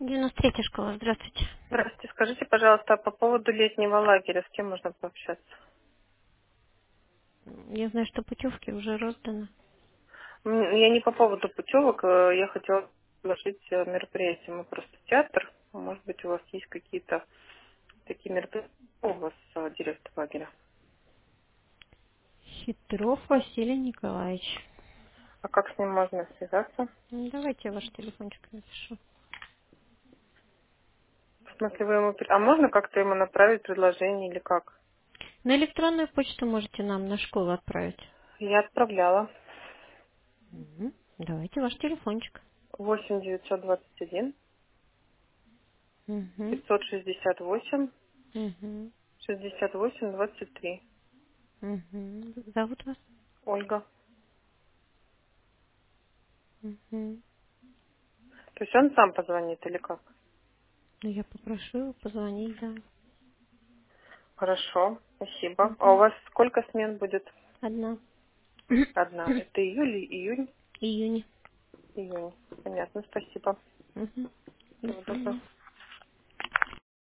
93-я школа, здравствуйте. Здравствуйте. Скажите, пожалуйста, по поводу летнего лагеря, с кем можно пообщаться? Я знаю, что путевки уже розданы. Я не по поводу путевок, я хотела предложить мероприятие. Мы просто театр. Может быть, у вас есть какие-то такие мероприятия? У вас директор лагеря. Хитров Василий Николаевич. А как с ним можно связаться? Давайте я ваш телефончик напишу. В смысле, вы ему... А можно как-то ему направить предложение или как? На электронную почту можете нам на школу отправить. Я отправляла. Давайте ваш телефончик. 8 921 Угу. 568 Угу. 68 23. Угу. Зовут вас? Ольга. Угу. То есть он сам позвонит или как? Ну, я попрошу его позвонить, да. Хорошо, спасибо. А у Угу. вас сколько смен будет? Одна. Одна. Это июль, июнь, Июня. июнь. Понятно, спасибо. Угу. До Всего доброго. свидания.